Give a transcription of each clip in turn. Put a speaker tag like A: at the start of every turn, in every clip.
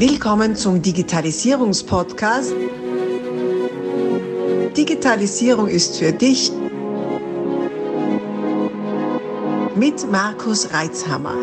A: Willkommen zum Digitalisierungspodcast. Digitalisierung ist für dich mit Markus Reitzhammer.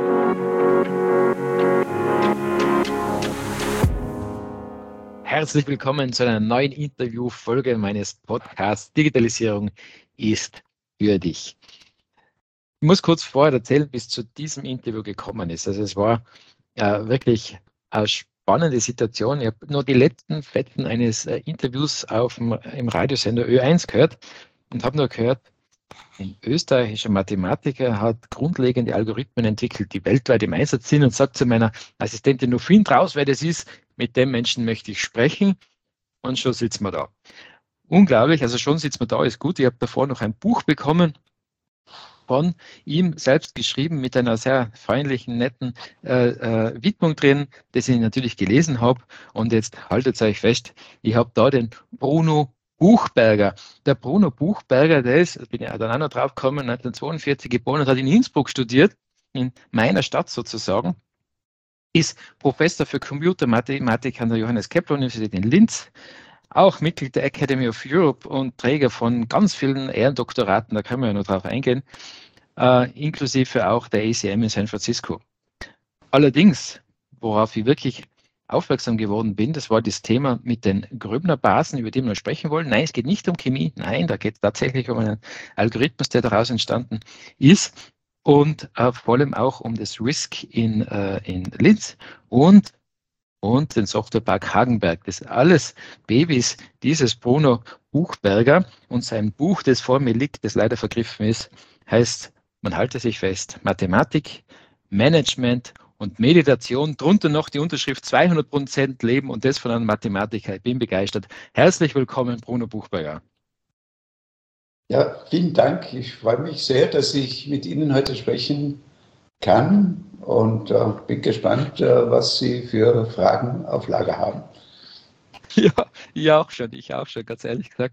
B: Herzlich willkommen zu einer neuen Interviewfolge meines Podcasts Digitalisierung ist für dich. Ich muss kurz vorher erzählen, wie es zu diesem Interview gekommen ist. Also es war wirklich eine spannende Situation. Ich habe nur die letzten Fetzen eines Interviews im Radiosender Ö1 gehört und habe nur gehört, ein österreichischer Mathematiker hat grundlegende Algorithmen entwickelt, die weltweit im Einsatz sind, und sagt zu meiner Assistentin, nur find raus, wer das ist, mit dem Menschen möchte ich sprechen, und schon sitzen wir da. Unglaublich, also schon sitzen wir da, ist gut. Ich habe davor noch ein Buch bekommen, von ihm selbst geschrieben, mit einer sehr freundlichen, netten Widmung drin, das ich natürlich gelesen habe. Und jetzt haltet euch fest, ich habe da den Bruno Buchberger. Der Bruno Buchberger, der ist, bin ich dann auch noch drauf gekommen, 1942 geboren und hat in Innsbruck studiert, in meiner Stadt sozusagen, ist Professor für Computermathematik an der Johannes Kepler Universität in Linz, auch Mitglied der Academy of Europe und Träger von ganz vielen Ehrendoktoraten, da können wir ja noch drauf eingehen, inklusive auch der ACM in San Francisco. Allerdings, worauf ich wirklich aufmerksam geworden bin, das war das Thema mit den Gröbner-Basen, über die wir noch sprechen wollen. Nein, es geht nicht um Chemie, nein, da geht es tatsächlich um einen Algorithmus, der daraus entstanden ist, und vor allem auch um das RISC in Linz und den Softwarepark Hagenberg. Das sind alles Babys dieses Bruno Buchberger, und sein Buch, das vor mir liegt, das leider vergriffen ist, heißt, man halte sich fest, Mathematik, Management und Meditation, drunter noch die Unterschrift 200% Leben, und das von einem Mathematiker. Ich bin begeistert. Herzlich willkommen, Bruno Buchberger.
C: Ja, vielen Dank. Ich freue mich sehr, dass ich mit Ihnen heute sprechen kann, und bin gespannt, was Sie für Fragen auf Lager haben.
B: Ja, ich auch schon, ganz ehrlich gesagt.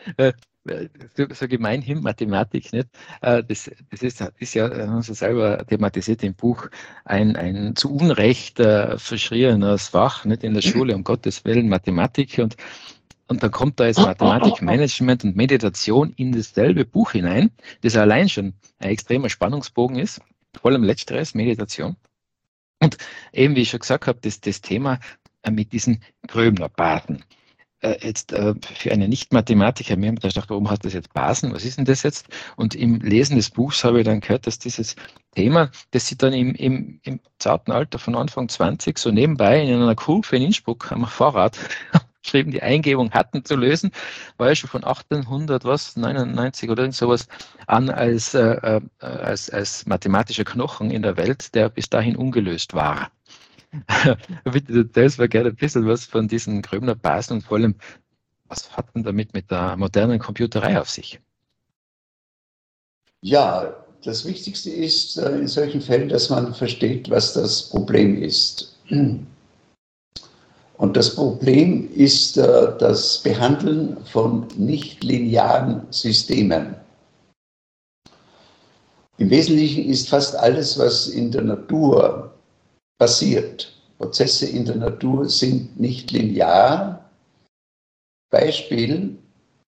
B: So gemeinhin Mathematik, nicht? Das ist ja, haben Sie selber thematisiert im Buch, ein zu Unrecht verschriebenes Fach, nicht in der Schule, um Gottes Willen, Mathematik, und dann kommt da jetzt Mathematik, Management und Meditation in dasselbe Buch hinein, das allein schon ein extremer Spannungsbogen ist, vor allem letzteres, Meditation. Und eben, wie ich schon gesagt habe, das Thema mit diesen Gröbner-Basen. Jetzt für einen Nicht-Mathematiker, mir haben wir gedacht, warum hat das jetzt Basen? Was ist denn das jetzt? Und im Lesen des Buchs habe ich dann gehört, dass dieses Thema, das sie dann im zarten Alter von Anfang 20 so nebenbei in einer Kurve in Innsbruck am Fahrrad geschrieben, die Eingebung hatten zu lösen, war ja schon von 1899 oder irgend sowas an als mathematischer Knochen in der Welt, der bis dahin ungelöst war. Bitte, das war gerne ein bisschen was von diesen Gröbner Basen, und vor allem, was hat denn damit mit der modernen Computerei auf sich?
C: Ja, das Wichtigste ist in solchen Fällen, dass man versteht, was das Problem ist. Und das Problem ist das Behandeln von nichtlinearen Systemen. Im Wesentlichen ist fast alles, was in der Natur passiert. Prozesse in der Natur sind nicht linear. Beispiel,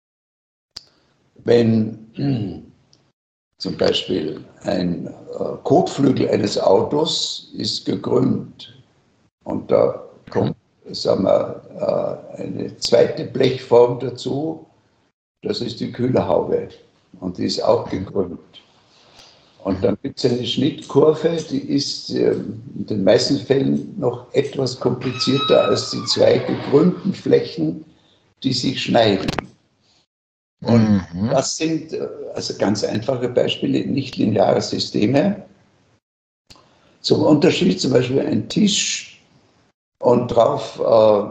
C: wenn zum Beispiel ein Kotflügel eines Autos ist gekrümmt und da kommt, sagen wir, eine zweite Blechform dazu, das ist die Kühlerhaube, und die ist auch gekrümmt. Und dann gibt es eine Schnittkurve, die ist in den meisten Fällen noch etwas komplizierter als die zwei gekrümmten Flächen, die sich schneiden. Und das sind also ganz einfache Beispiele nichtlinearer Systeme. Zum Unterschied zum Beispiel ein Tisch, und drauf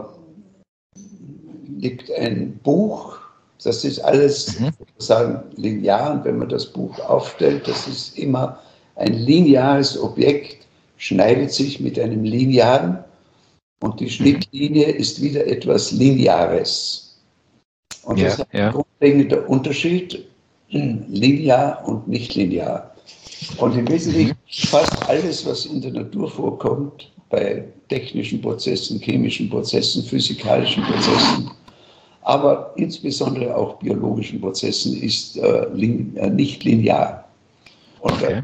C: liegt ein Buch. Das ist alles sozusagen linear, und wenn man das Buch aufstellt, das ist immer ein lineares Objekt, schneidet sich mit einem linearen, und die Schnittlinie ist wieder etwas Lineares. Und das ist ein grundlegender Unterschied, linear und nicht linear. Und im Wesentlichen fast alles, was in der Natur vorkommt, bei technischen Prozessen, chemischen Prozessen, physikalischen Prozessen, aber insbesondere auch biologischen Prozessen, ist nicht linear. Und
B: Okay.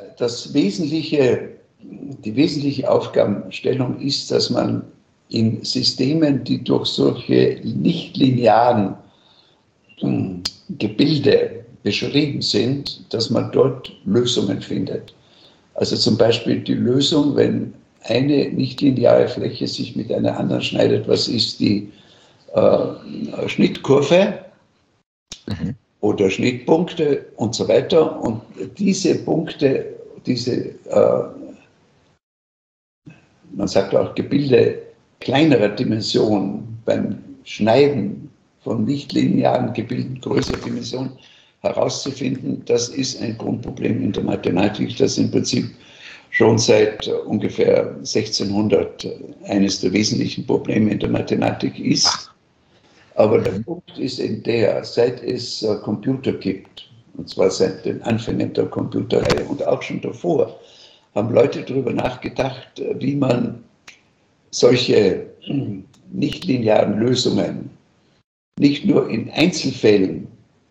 C: die wesentliche Aufgabenstellung ist, dass man in Systemen, die durch solche nicht linearen Gebilde beschrieben sind, dass man dort Lösungen findet. Also zum Beispiel die Lösung, wenn eine nichtlineare Fläche sich mit einer anderen schneidet, was ist die Schnittkurve oder Schnittpunkte und so weiter. Und diese Punkte, man sagt auch Gebilde kleinerer Dimension beim Schneiden von nichtlinearen Gebilden größerer Dimension herauszufinden, das ist ein Grundproblem in der Mathematik, das im Prinzip schon seit ungefähr 1600 eines der wesentlichen Probleme in der Mathematik ist. Aber der Punkt ist eben der, seit es Computer gibt, und zwar seit den Anfängen der Computerei und auch schon davor, haben Leute darüber nachgedacht, wie man solche nichtlinearen Lösungen nicht nur in Einzelfällen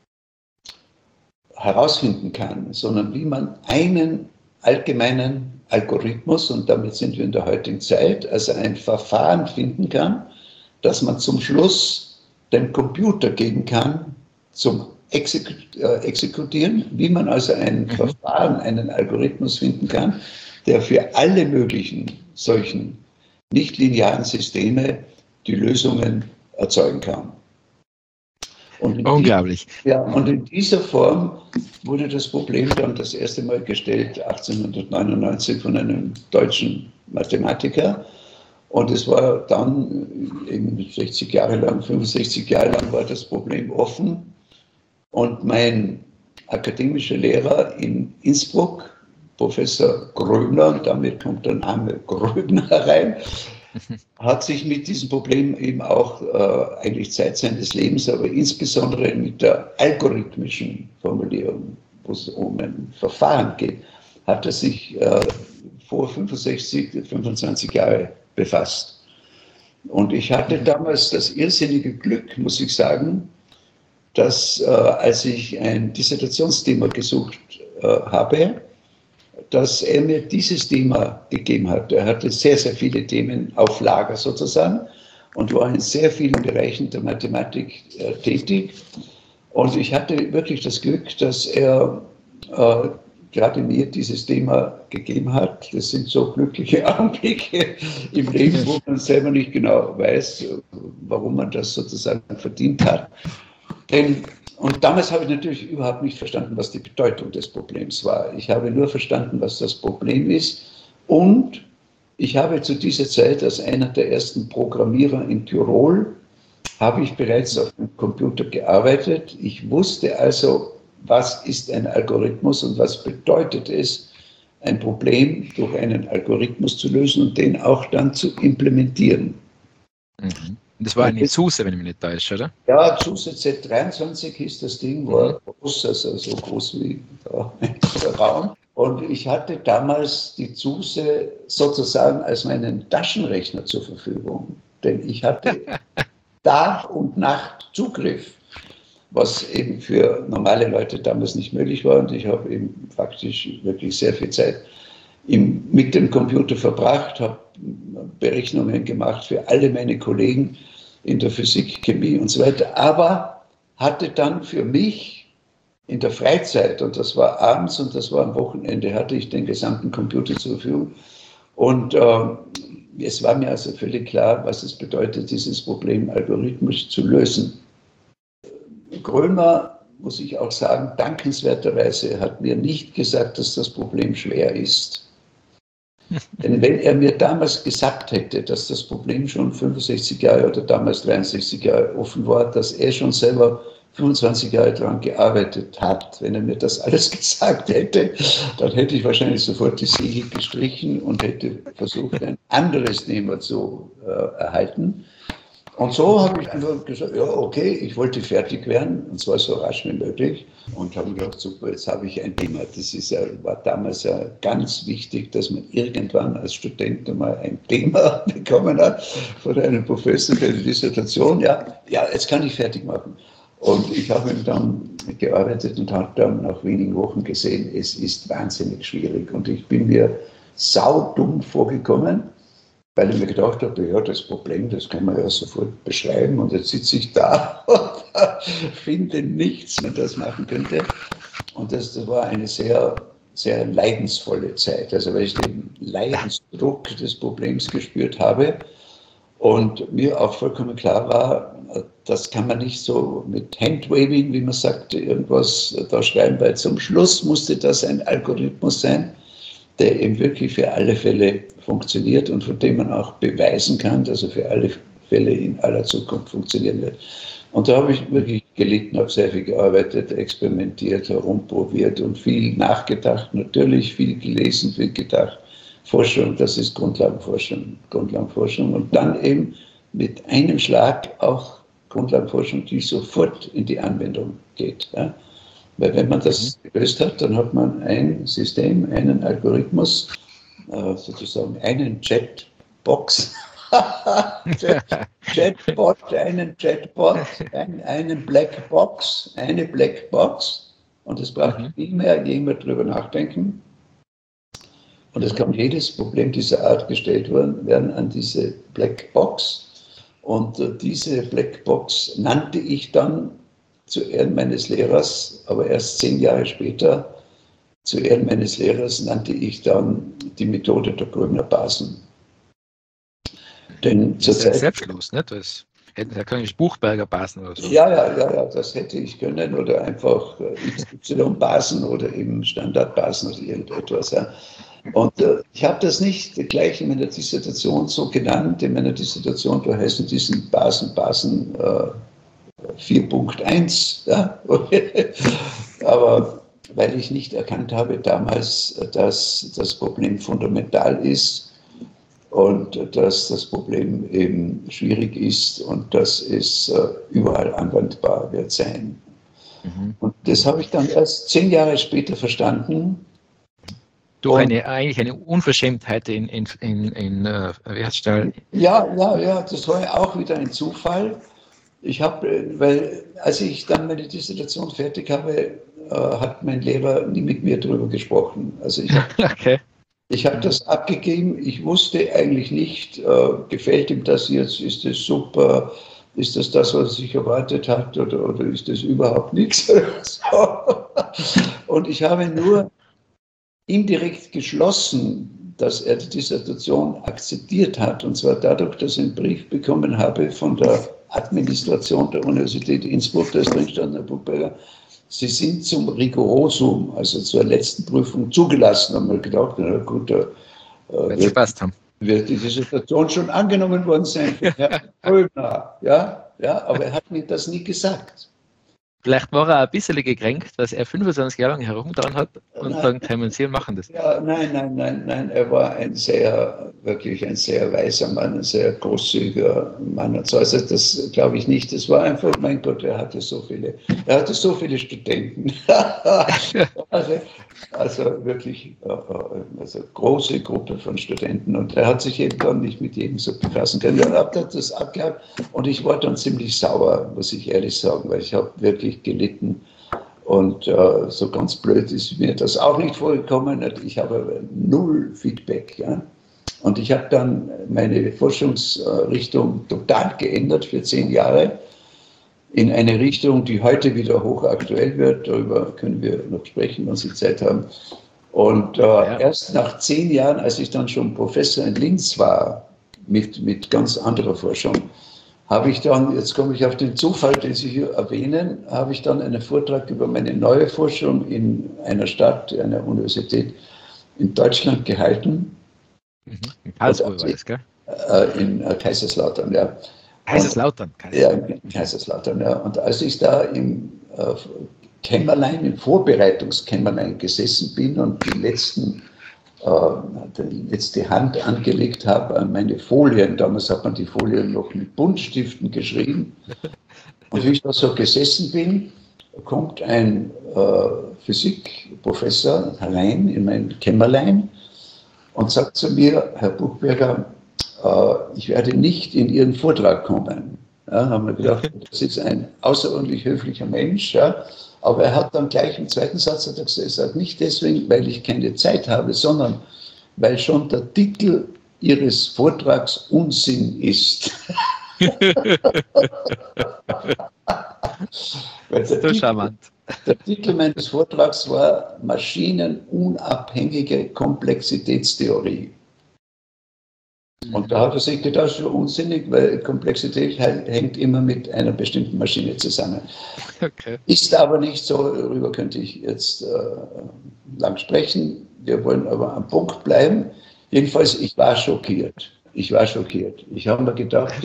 C: herausfinden kann, sondern wie man einen allgemeinen Algorithmus, und damit sind wir in der heutigen Zeit, also ein Verfahren finden kann, das man zum Schluss dem Computer geben kann zum Exekutieren, wie man also ein Verfahren, einen Algorithmus finden kann, der für alle möglichen solchen nichtlinearen Systeme die Lösungen erzeugen kann.
B: Unglaublich.
C: Und in dieser Form wurde das Problem dann das erste Mal gestellt, 1899 von einem deutschen Mathematiker. Und es war dann eben 65 Jahre lang war das Problem offen. Und mein akademischer Lehrer in Innsbruck, Professor Gröbner, und damit kommt der Name Gröbner rein, hat sich mit diesem Problem eben auch eigentlich Zeit seines Lebens, aber insbesondere mit der algorithmischen Formulierung, wo es um ein Verfahren geht, hat er sich vor 25 Jahre befasst. Und ich hatte damals das irrsinnige Glück, muss ich sagen, dass als ich ein Dissertationsthema gesucht habe, dass er mir dieses Thema gegeben hat. Er hatte sehr, sehr viele Themen auf Lager sozusagen und war in sehr vielen Bereichen der Mathematik tätig. Und ich hatte wirklich das Glück, dass er gerade mir dieses Thema gegeben hat. Das sind so glückliche Augenblicke im Leben, wo man selber nicht genau weiß, warum man das sozusagen verdient hat. Und damals habe ich natürlich überhaupt nicht verstanden, was die Bedeutung des Problems war. Ich habe nur verstanden, was das Problem ist. Und ich habe zu dieser Zeit als einer der ersten Programmierer in Tirol, habe ich bereits auf dem Computer gearbeitet. Ich wusste also, was ist ein Algorithmus und was bedeutet es, ein Problem durch einen Algorithmus zu lösen und den auch dann zu implementieren.
B: Mhm. Das war eine SUSE, wenn ich mich nicht täusche, oder?
C: Ja, SUSE Z23 hieß das Ding, war groß, also so groß wie der Raum. Und ich hatte damals die SUSE sozusagen als meinen Taschenrechner zur Verfügung, denn ich hatte Tag und Nacht Zugriff, was eben für normale Leute damals nicht möglich war. Und ich habe eben faktisch wirklich sehr viel Zeit mit dem Computer verbracht, habe Berechnungen gemacht für alle meine Kollegen in der Physik, Chemie und so weiter, aber hatte dann für mich in der Freizeit, und das war abends und das war am Wochenende, hatte ich den gesamten Computer zur Verfügung. Und es war mir also völlig klar, was es bedeutet, dieses Problem algorithmisch zu lösen. Grömer, muss ich auch sagen, dankenswerterweise hat mir nicht gesagt, dass das Problem schwer ist. Denn wenn er mir damals gesagt hätte, dass das Problem schon 65 Jahre oder damals 63 Jahre offen war, dass er schon selber 25 Jahre daran gearbeitet hat, wenn er mir das alles gesagt hätte, dann hätte ich wahrscheinlich sofort die Siegel gestrichen und hätte versucht, ein anderes Thema zu erhalten. Und so habe ich einfach gesagt, ja, okay, ich wollte fertig werden, und zwar so rasch wie möglich. Und habe gedacht, super, jetzt habe ich ein Thema. Das ist war damals ja ganz wichtig, dass man irgendwann als Student einmal ein Thema bekommen hat von einem Professor für die Dissertation. Ja, jetzt kann ich fertig machen. Und ich habe dann gearbeitet und habe dann nach wenigen Wochen gesehen, es ist wahnsinnig schwierig. Und ich bin mir saudumm vorgekommen, weil ich mir gedacht habe, ja, das Problem, das kann man ja sofort beschreiben, und jetzt sitze ich da und finde nichts, wenn das machen könnte. Und das war eine sehr, sehr leidensvolle Zeit, also weil ich den Leidensdruck des Problems gespürt habe und mir auch vollkommen klar war, das kann man nicht so mit Handwaving, wie man sagt, irgendwas da schreiben, weil zum Schluss musste das ein Algorithmus sein, der eben wirklich für alle Fälle funktioniert und von dem man auch beweisen kann, dass er für alle Fälle in aller Zukunft funktionieren wird. Und da habe ich wirklich gelitten, habe sehr viel gearbeitet, experimentiert, herumprobiert und viel nachgedacht, natürlich viel gelesen, viel gedacht. Forschung, das ist Grundlagenforschung. Und dann eben mit einem Schlag auch Grundlagenforschung, die sofort in die Anwendung geht. Ja? Weil wenn man das gelöst hat, dann hat man ein System, einen Algorithmus, sozusagen einen Chatbox, einen Blackbox, eine Blackbox, und es braucht viel mehr, jemand drüber nachdenken. Und es kann jedes Problem dieser Art gestellt werden an diese Blackbox. Und diese Blackbox nannte ich dann zu Ehren meines Lehrers, aber erst 10 Jahre später, zu Ehren meines Lehrers, nannte ich dann die Methode der Gröbner Basen. Denn
B: das ist ja selbstlos, nicht? Da kann ich Buchberger Basen oder so.
C: Ja, das hätte ich können, oder einfach XY-Basen oder eben Standardbasen oder irgendetwas. Ja. Und ich habe das nicht gleich in meiner Dissertation so genannt. In meiner Dissertation, da heißen diesen Basen 4.1. Ja? Aber weil ich nicht erkannt habe damals, dass das Problem fundamental ist und dass das Problem eben schwierig ist und dass es überall anwendbar wird sein. Und das habe ich dann erst 10 Jahre später verstanden.
B: Durch eigentlich eine Unverschämtheit in Wertstall.
C: Ja, das war ja auch wieder ein Zufall. Weil als ich dann meine Dissertation fertig habe, hat mein Lehrer nie mit mir darüber gesprochen. Also ich habe das abgegeben. Ich wusste eigentlich nicht, gefällt ihm das jetzt, ist das super, ist das, was er sich erwartet hat, oder ist das überhaupt nichts? Und ich habe nur indirekt geschlossen, dass er die Dissertation akzeptiert hat, und zwar dadurch, dass ich einen Brief bekommen habe von der Administration der Universität Innsbruck, da ist drin stand, Herr Buchberger, Sie sind zum Rigorosum, also zur letzten Prüfung zugelassen. Haben wir gedacht, na gut, wird die Dissertation schon angenommen worden sein für Herrn Gröbner. Ja, aber er hat mir das nie gesagt.
B: Vielleicht war er ein bisschen gekränkt, dass er 25 Jahre lang herumgetan hat und dann können Sie machen das.
C: Ja, nein. Er war wirklich ein sehr weiser Mann, ein sehr großzügiger Mann. Also das glaube ich nicht. Das war einfach, mein Gott, er hatte so viele Studenten. also wirklich, große Gruppe von Studenten. Und er hat sich eben dann nicht mit jedem so befassen können. Dann hat er das abgehakt und ich war dann ziemlich sauer, muss ich ehrlich sagen, weil ich habe wirklich gelitten. Und so ganz blöd ist mir das auch nicht vorgekommen. Ich habe null Feedback. Ja? Und ich habe dann meine Forschungsrichtung total geändert für 10 Jahre in eine Richtung, die heute wieder hochaktuell wird. Darüber können wir noch sprechen, wenn Sie Zeit haben. Und erst nach 10 Jahren, als ich dann schon Professor in Linz war, mit ganz anderer Forschung, habe ich dann, jetzt komme ich auf den Zufall, den Sie hier erwähnen, habe ich dann einen Vortrag über meine neue Forschung in einer Stadt, einer Universität in Deutschland gehalten.
B: In Karlsruhe war das, gell?
C: In Kaiserslautern, ja.
B: Kaiserslautern.
C: Ja, in Kaiserslautern, ja. Und als ich da im Kämmerlein, im Vorbereitungskämmerlein gesessen bin und die letzten jetzt die Hand angelegt habe an meine Folien. Damals hat man die Folien noch mit Buntstiften geschrieben. Und wie ich da so gesessen bin, kommt ein Physikprofessor herein in mein Kämmerlein und sagt zu mir, Herr Buchberger, ich werde nicht in Ihren Vortrag kommen. Ja, haben wir gedacht, das ist ein außerordentlich höflicher Mensch. Ja. Aber er hat dann gleich im zweiten Satz gesagt, nicht deswegen, weil ich keine Zeit habe, sondern weil schon der Titel Ihres Vortrags Unsinn ist.
B: Das ist so charmant.
C: Der Titel meines Vortrags war Maschinenunabhängige Komplexitätstheorie. Und da hat er sich gedacht, das ist schon unsinnig, weil Komplexität hängt immer mit einer bestimmten Maschine zusammen.
B: Okay.
C: Ist aber nicht so, darüber könnte ich jetzt lang sprechen. Wir wollen aber am Punkt bleiben. Jedenfalls, ich war schockiert. Ich habe mir gedacht,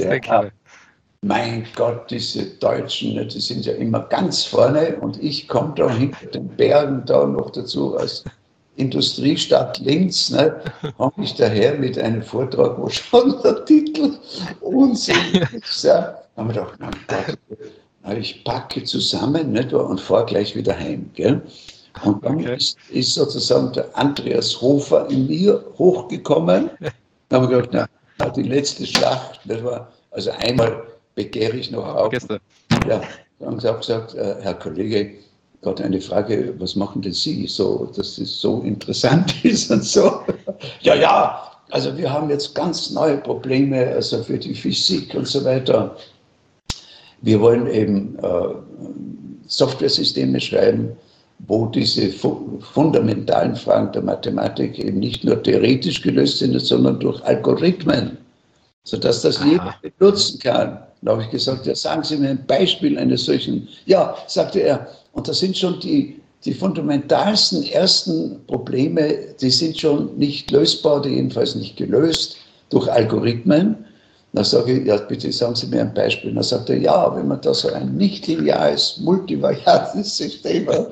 C: mein Gott, diese Deutschen, die sind ja immer ganz vorne und ich komme da hinter den Bergen da noch dazu als Industriestadt Linz, ne, komme ich daher mit einem Vortrag, wo schon der Titel unsinnig ist. Ja. Da haben wir gedacht, mein Gott, ich packe zusammen, nicht, und fahre gleich wieder heim. Gell? Und dann ist sozusagen der Andreas Hofer in mir hochgekommen. Da haben wir gedacht, na, die letzte Schlacht, das war, also einmal begehre ich noch auf. Ja, dann habe ich gesagt, Herr Kollege, Gott, eine Frage, was machen denn Sie so, dass es so interessant ist und so? Ja, also wir haben jetzt ganz neue Probleme, also für die Physik und so weiter. Wir wollen eben Softwaresysteme schreiben, wo diese fundamentalen Fragen der Mathematik eben nicht nur theoretisch gelöst sind, sondern durch Algorithmen, sodass das jeder benutzen kann. Da habe ich gesagt, ja, sagen Sie mir ein Beispiel eines solchen. Ja, sagte er, und das sind schon die fundamentalsten ersten Probleme, die sind schon nicht lösbar, die jedenfalls nicht gelöst durch Algorithmen. Da sage ich, ja, bitte sagen Sie mir ein Beispiel. Dann sagt er, ja, wenn man da so ein nicht-lineares, multivariates System hat,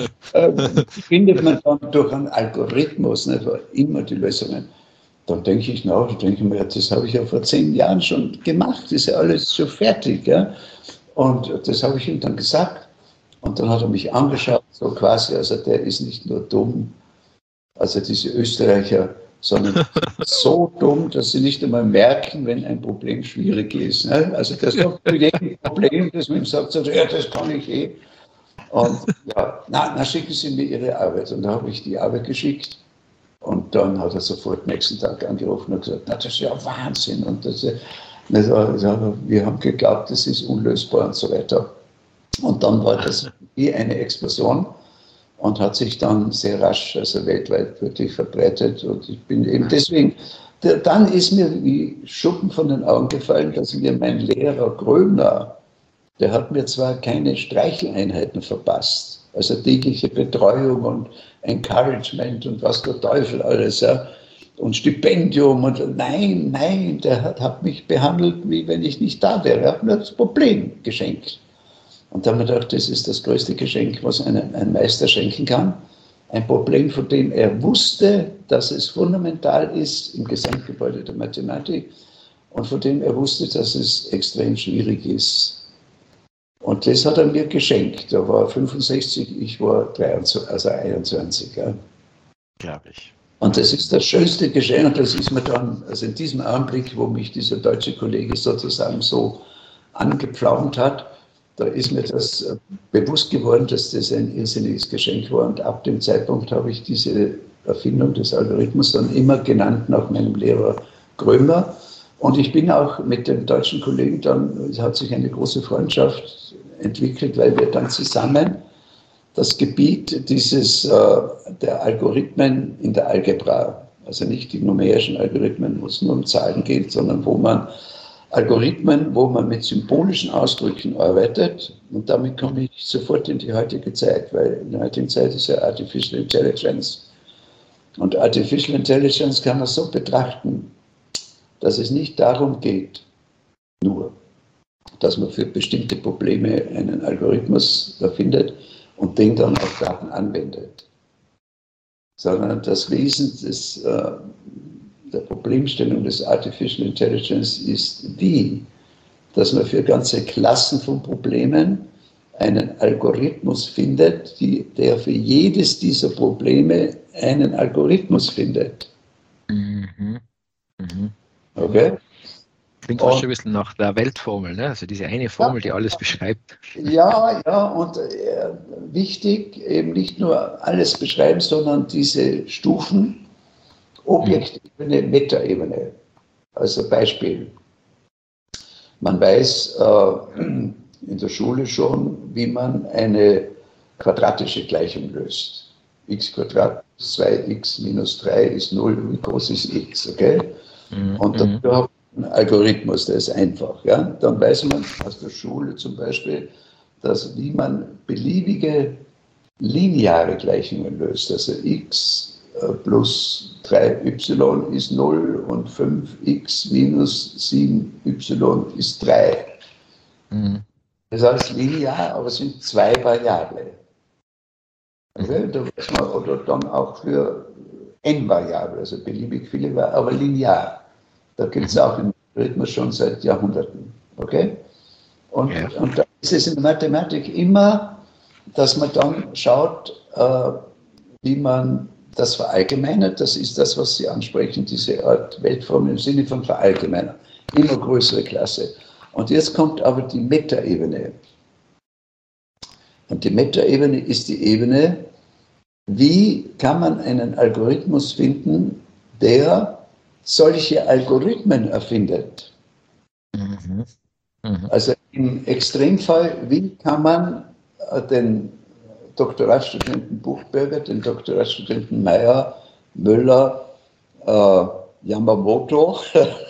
C: findet man dann durch einen Algorithmus nicht, immer die Lösungen. Dann denke ich nach, das habe ich ja vor 10 Jahren schon gemacht, ist ja alles schon fertig. Ja? Und das habe ich ihm dann gesagt. Und dann hat er mich angeschaut, so quasi, also der ist nicht nur dumm, also diese Österreicher, sondern so dumm, dass sie nicht einmal merken, wenn ein Problem schwierig ist. Ne? Also das ist doch für jedem Problem, das man ihm sagt, ja, das kann ich eh. Und ja, na, schicken Sie mir Ihre Arbeit. Und da habe ich die Arbeit geschickt. Und dann hat er sofort nächsten Tag angerufen und gesagt, na, das ist ja Wahnsinn. Und wir haben geglaubt, das ist unlösbar und so weiter. Und dann war das wie eine Explosion und hat sich dann sehr rasch, also weltweit wirklich verbreitet. Und ich bin eben deswegen, dann ist mir wie Schuppen von den Augen gefallen, dass mir mein Lehrer Gröner, der hat mir zwar keine Streicheleinheiten verpasst, also tägliche Betreuung und Encouragement und was der Teufel alles, ja, und Stipendium und nein, der hat mich behandelt, wie wenn ich nicht da wäre. Er hat mir das Problem geschenkt. Und da habe ich gedacht, das ist das größte Geschenk, was ein Meister schenken kann. Ein Problem, von dem er wusste, dass es fundamental ist im Gesamtgebäude der Mathematik und von dem er wusste, dass es extrem schwierig ist. Und das hat er mir geschenkt. Er war 65, ich war 23, also 21. Ja.
B: Glaube ich.
C: Und das ist das schönste Geschenk. Und das ist mir dann, also in diesem Augenblick, wo mich dieser deutsche Kollege sozusagen so angepflaumt hat, da ist mir das bewusst geworden, dass das ein irrsinniges Geschenk war. Und ab dem Zeitpunkt habe ich diese Erfindung des Algorithmus dann immer genannt nach meinem Lehrer Grömer. Und ich bin auch mit dem deutschen Kollegen dann, es hat sich eine große Freundschaft entwickelt, weil wir dann zusammen das Gebiet der Algorithmen in der Algebra, also nicht die numerischen Algorithmen, wo es nur um Zahlen geht, sondern Algorithmen, wo man mit symbolischen Ausdrücken arbeitet. Und damit komme ich sofort in die heutige Zeit, weil in der heutigen Zeit ist ja Artificial Intelligence. Und Artificial Intelligence kann man so betrachten, dass es nicht darum geht, nur, dass man für bestimmte Probleme einen Algorithmus erfindet und den dann auf Daten anwendet. sondern das Wesen der Problemstellung des Artificial Intelligence ist die, dass man für ganze Klassen von Problemen einen Algorithmus findet, der für jedes dieser Probleme einen Algorithmus findet.
B: Mhm. Mhm.
C: Okay?
B: Klingt fast schon ein bisschen nach der Weltformel, ne? Also diese eine Formel, die alles beschreibt.
C: Ja, und wichtig, eben nicht nur alles beschreiben, sondern diese Stufen, Objektebene, Metaebene. Also Beispiel. Man weiß in der Schule schon, wie man eine quadratische Gleichung löst. X Quadrat plus 2x minus 3 ist 0, wie groß ist x, okay? Und dafür hat man einen Algorithmus, der ist einfach. Ja? Dann weiß man aus der Schule zum Beispiel, dass wie man beliebige lineare Gleichungen löst. Also x plus 3y ist 0 und 5x minus 7y ist 3. Das heißt linear, aber es sind 2 Variablen. Okay? Da weiß man, oder dann auch für n-Variablen, also beliebig viele, aber linear. Da gibt es auch den Rhythmus schon seit Jahrhunderten. Okay? Und da ist es in der Mathematik immer, dass man dann schaut, wie man das verallgemeinert. Das ist das, was Sie ansprechen, diese Art Weltformel im Sinne von verallgemeinern. Immer größere Klasse. Und jetzt kommt aber die Metaebene. Und die Metaebene ist die Ebene, wie kann man einen Algorithmus finden, der solche Algorithmen erfindet. Also im Extremfall, wie kann man den Doktoratstudenten Buchberger, den Doktoratstudenten Meyer, Müller, Yamamoto,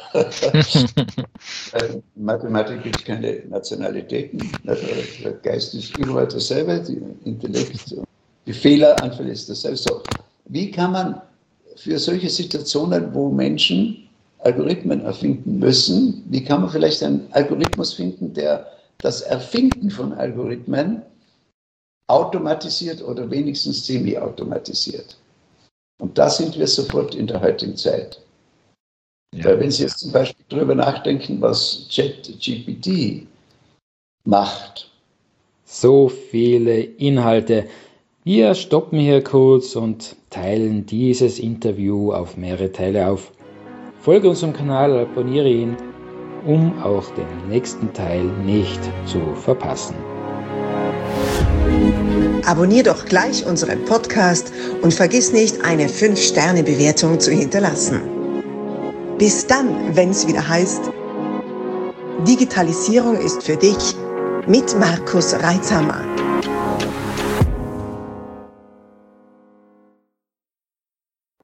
C: Mathematik gibt es keine Nationalitäten, der Geist ist überall dasselbe, die Intellekt, die Fehleranfälle ist dasselbe. So, wie kann man für solche Situationen, wo Menschen Algorithmen erfinden müssen, wie kann man vielleicht einen Algorithmus finden, der das Erfinden von Algorithmen automatisiert oder wenigstens semi-automatisiert? Und da sind wir sofort in der heutigen Zeit. Ja. Weil wenn Sie jetzt zum Beispiel darüber nachdenken, was ChatGPT macht.
D: So viele Inhalte. Wir stoppen hier kurz und teilen dieses Interview auf mehrere Teile auf. Folge unserem Kanal, abonniere ihn, um auch den nächsten Teil nicht zu verpassen.
A: Abonnier doch gleich unseren Podcast und vergiss nicht, eine 5-Sterne-Bewertung zu hinterlassen. Bis dann, wenn es wieder heißt, Digitalisierung ist für dich mit Markus Reitzhammer.